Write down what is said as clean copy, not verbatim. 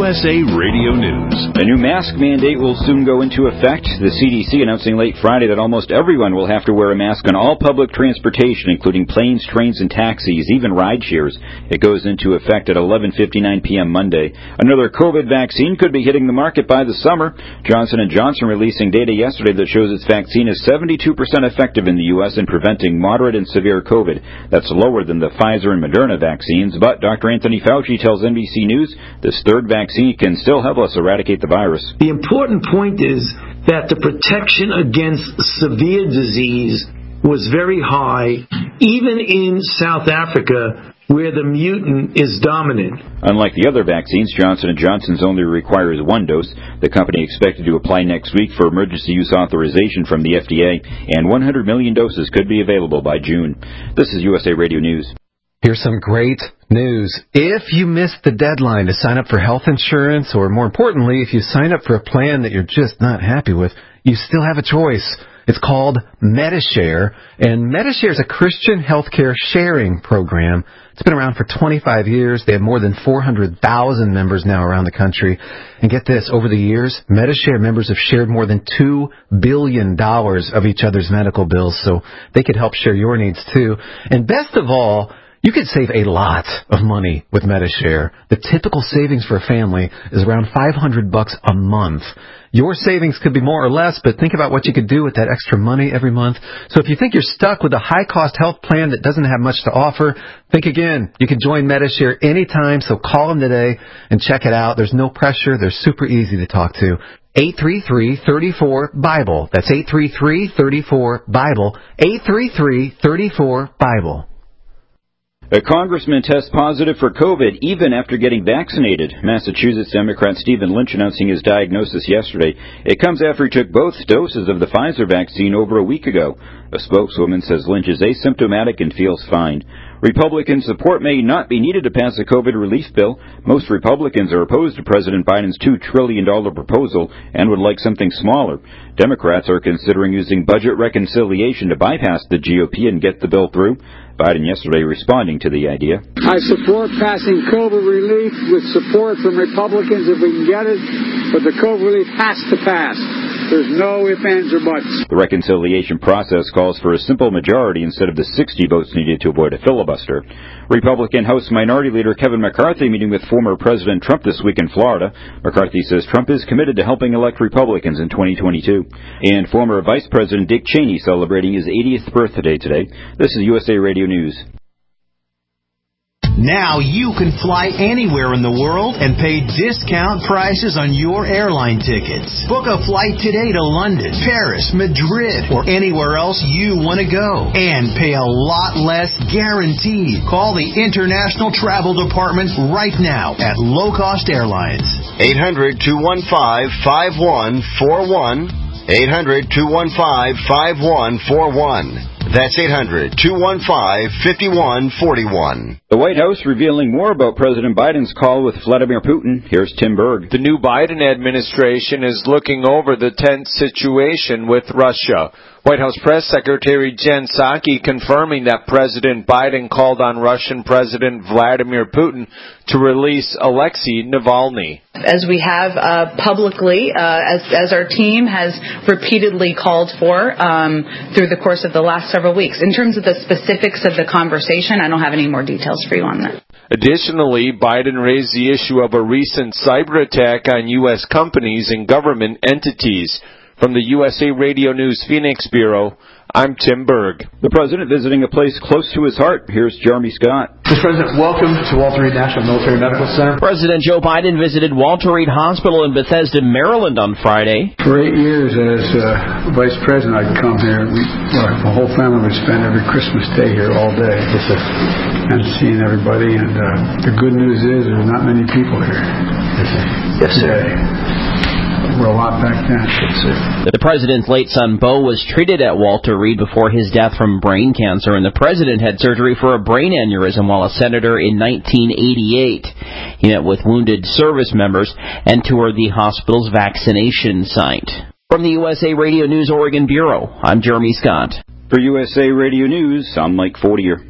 USA Radio News. A new mask mandate will soon go into effect. The CDC announcing late Friday that almost everyone will have to wear a mask on all public transportation, including planes, trains, and taxis, even ride shares. It goes into effect at 11:59 p.m. Monday. Another COVID vaccine could be hitting the market by the summer. Johnson & Johnson releasing data yesterday that shows its vaccine is 72% effective in the U.S. in preventing moderate and severe COVID. That's lower than the Pfizer and Moderna vaccines, but Dr. Anthony Fauci tells NBC News this third vaccine can still help us eradicate the virus. The important point is that the protection against severe disease was very high, even in South Africa, where the mutant is dominant. Unlike the other vaccines, Johnson & Johnson's only requires one dose. The company expected to apply next week for emergency use authorization from the FDA, and 100 million doses could be available by June. This is USA Radio News. Here's some great news. If you missed the deadline to sign up for health insurance, or more importantly, if you sign up for a plan that you're just not happy with, you still have a choice. It's called Medi-Share, and Medi-Share is a Christian healthcare sharing program. It's been around for 25 years. They have more than 400,000 members now around the country. And get this, over the years, Medi-Share members have shared more than $2 billion of each other's medical bills, so they could help share your needs too. And best of all, you could save a lot of money with Medi-Share. The typical savings for a family is around $500 a month. Your savings could be more or less, but think about what you could do with that extra money every month. So if you think you're stuck with a high-cost health plan that doesn't have much to offer, think again. You can join Medi-Share anytime, so call them today and check it out. There's no pressure. They're super easy to talk to. 833-34-BIBLE. That's 833-34-BIBLE. 833-34-BIBLE. A congressman tests positive for COVID even after getting vaccinated. Massachusetts Democrat Stephen Lynch announcing his diagnosis yesterday. It comes after he took both doses of the Pfizer vaccine over a week ago. A spokeswoman says Lynch is asymptomatic and feels fine. Republican support may not be needed to pass a COVID relief bill. Most Republicans are opposed to President Biden's $2 trillion proposal and would like something smaller. Democrats are considering using budget reconciliation to bypass the GOP and get the bill through. Biden yesterday responding to the idea. I support passing COVID relief with support from Republicans if we can get it, but the COVID relief has to pass. There's no ifs, ands, or buts. The reconciliation process calls for a simple majority instead of the 60 votes needed to avoid a filibuster. Republican House Minority Leader Kevin McCarthy meeting with former President Trump this week in Florida. McCarthy says Trump is committed to helping elect Republicans in 2022. And former Vice President Dick Cheney celebrating his 80th birthday today. This is USA Radio News. Now you can fly anywhere in the world and pay discount prices on your airline tickets. Book a flight today to London, Paris, Madrid, or anywhere else you want to go. And pay a lot less guaranteed. Call the International Travel Department right now at Low Cost Airlines. 800-215-5141. 800-215-5141. That's 800-215-5141. The White House revealing more about President Biden's call with Vladimir Putin. Here's Tim Berg. The new Biden administration is looking over the tense situation with Russia. White House Press Secretary Jen Psaki confirming that President Biden called on Russian President Vladimir Putin to release Alexei Navalny. As we have publicly, as our team has repeatedly called for through the course of the last several weeks. In terms of the specifics of the conversation, I don't have any more details for you on that. Additionally, Biden raised the issue of a recent cyber attack on U.S. companies and government entities. From the USA Radio News Phoenix Bureau, I'm Tim Berg. The President visiting a place close to his heart. Here's Jeremy Scott. Mr. President, welcome to Walter Reed National Military Medical Center. President Joe Biden visited Walter Reed Hospital in Bethesda, Maryland on Friday. For 8 years as Vice President, I'd come here. The whole family would spend every Christmas day here all day. And seeing everybody. And the good news is there's not many people here. Yes, sir. We're a lot back then. The president's late son, Beau, was treated at Walter Reed before his death from brain cancer, and the president had surgery for a brain aneurysm while a senator in 1988. He met with wounded service members and toured the hospital's vaccination site. From the USA Radio News Oregon Bureau, I'm Jeremy Scott. For USA Radio News, I'm Mike Fortier.